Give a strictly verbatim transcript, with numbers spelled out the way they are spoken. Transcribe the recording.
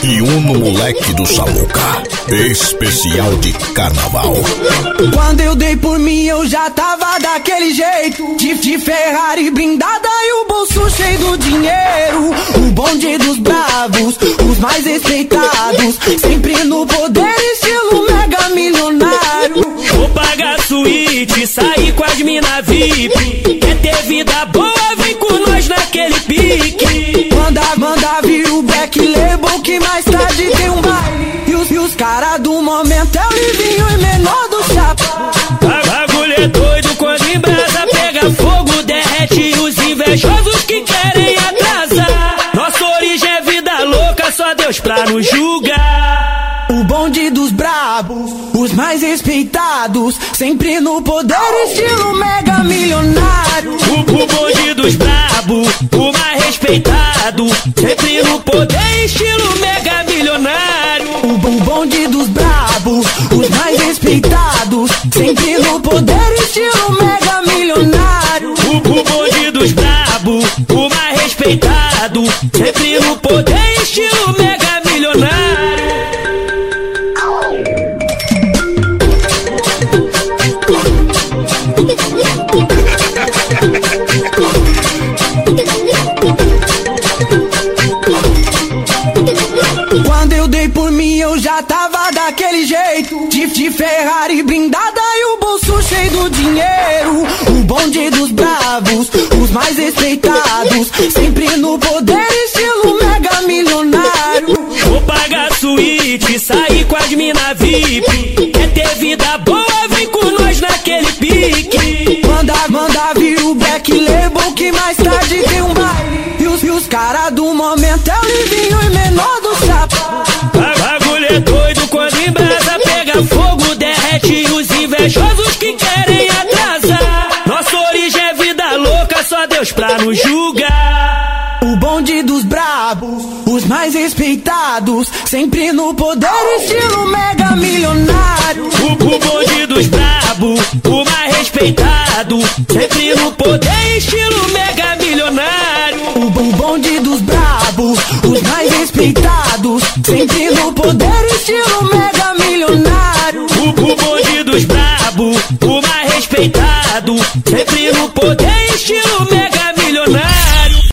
e um no moleque do Samuca. Especial de carnaval. Quando eu dei por mim eu já tava daquele jeito, de, de Ferrari blindada e o bolso cheio do dinheiro. O bonde dos bravos, os mais respeitados, sempre no poder, estilo mega milionário. Vou pagar suíte, sair com as mina V I P. Quer ter vida boa, vem com nós naquele pique. Manda, manda vir o Black Label que mais tarde tem um baile. E os, e os caras do momento é o Livinho e menor do chapa. Bagulho é doido quando em brasa pega fogo, derrete os invejosos que querem atrasar. Nossa origem é vida louca, só Deus pra nos julgar. O bonde dos brabos, os mais respeitados, sempre no poder, estilo mega milionário. O, o bonde dos brabos, o mais respeitado, sempre no poder, estilo mega milionário. O, o bonde dos brabos, os mais respeitados, sempre no poder, estilo mega milionário. O, o bonde dos brabos, o mais respeitado, sempre no poder, estilo mega milionário. Quando eu dei por mim eu já tava daquele jeito, de, de Ferrari blindada e o bolso cheio do dinheiro. O bonde dos bravos, os mais respeitados, sempre no poder, estilo mega milionário. Vou pagar suíte, sair com as mina V I P. Quer ter vida boa, vem com nós naquele pique. Manda, manda vir o Black Label que mais tarde tem um baile. E os, e os caras do momento é o Livinho e menor do chapa. Bagulho é doido quando em brasa pega fogo, derrete os invejosos que querem atrasar. Nossa origem é vida louca, só Deus pra nos julgar. O bonde dos brabos, os mais respeitados, sempre no poder, estilo mega milionário. O, o bonde dos brabos, o mais respeitado, sempre no poder, estilo mega milionário. O, o bonde dos brabos, os mais respeitados, sempre no poder, estilo mega milionário. O, o bonde dos brabos, o mais respeitado, sempre